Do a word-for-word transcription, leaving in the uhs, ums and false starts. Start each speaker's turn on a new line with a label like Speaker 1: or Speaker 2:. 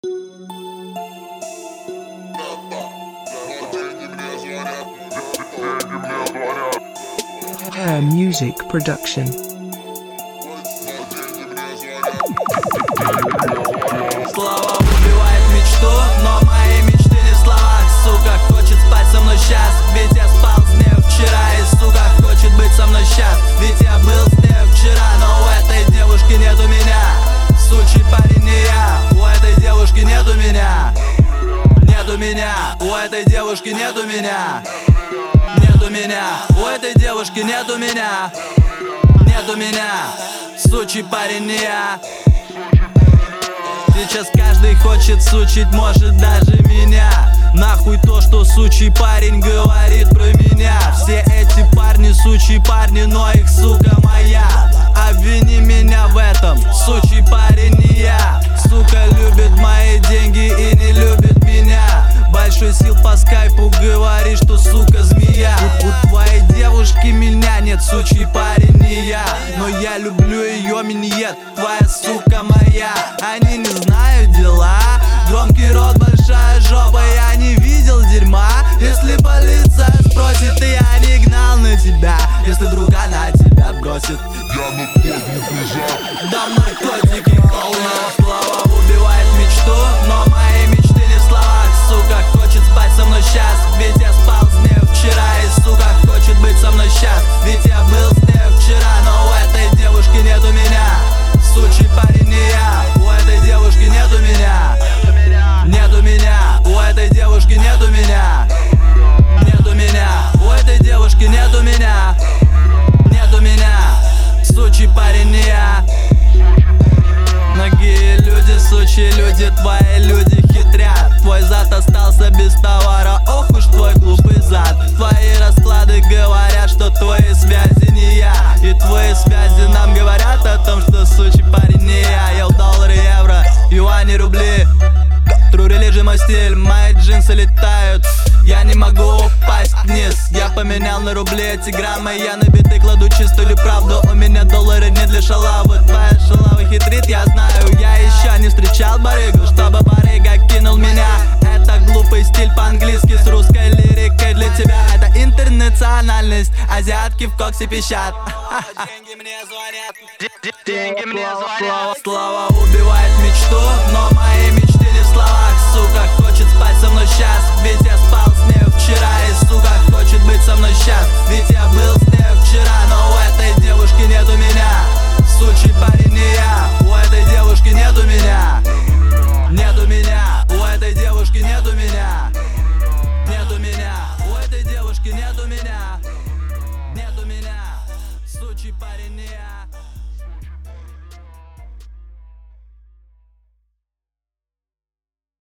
Speaker 1: Hair Music Production.
Speaker 2: Слава убивает мечту, но мои мечты не в словах. Сука хочет спать со мной сейчас, ведь я спал с ней вчера. И сука хочет быть со мной сейчас, ведь я был с ней вчера. Но у этой девушки нету меня, сучий парень не я. У этой девушки нету меня, нету меня. У этой девушки нету меня, нету меня. У этой девушки нету меня, нету меня. Сучий парень не я. Сейчас каждый хочет сучить, может даже меня. Нахуй то, что сучий парень говорит про меня. Все эти парни сучий парни, но их сука моя. Обвини меня в этом, сучий парень не я. Сука любит мои деньги и не любит меня. Большой сил по скайпу говорит, что сука змея. У, у твоей девушки меня нет, сучий парень не я. Но я люблю ее миньет, твоя сука моя. Они не знают дела, громкий рот, большая жопа. Я не видел дерьма, если полиция спросит. И я не гнал на тебя, если вдруг она тебя бросит.
Speaker 3: Я наркотик лежал.
Speaker 2: Да наркотики полно. Слава убивает мечту, но мои мечты не в словах. Сука хочет спать со мной сейчас, ведь я спал с ней вчера. И сука хочет быть со мной сейчас, ведь я был с ней вчера. Но у этой девушки нету меня, сучий парень не я. У этой девушки нету меня, нету меня. У этой девушки нету меня, нету меня. У этой девушки нету меня, нету меня. Сучий парень не я. Многие люди, сучие люди, твои люди хитрят. Твой зад остался без товара, ох уж твой глупый зад. Твои расклады говорят, что твои связи не я. И твои связи нам говорят о том, что сучий парень не я. Я в доллары, евро, юани, рубли. True religion мой стиль, мои джинсы летают. Я не могу упасть вниз. Я поменял на рубли эти граммы. Я на биты кладу чистую правду. У меня доллары не для шалавы. Твоя шалава хитрит, я знаю. Я еще не встречал барыгу, чтобы барыга кинул меня. Это глупый стиль по-английски с русской лирикой для тебя. Это интернациональность, азиатки в коксе пищат. Деньги мне звонят, деньги мне звонят. Слава убивает мечту, но мои мечты не в словах. Сука хочет спать со мной сейчас, ведь я спал с ней вчера. И сука хочет быть со мной сейчас, ведь я был с ней вчера. Но у этой девушки нету меня, сучий парень не я. У этой девушки нету меня, нету меня. У этой девушки нету меня, нету меня. У этой девушки нету меня, нету меня. Сучий парень не я.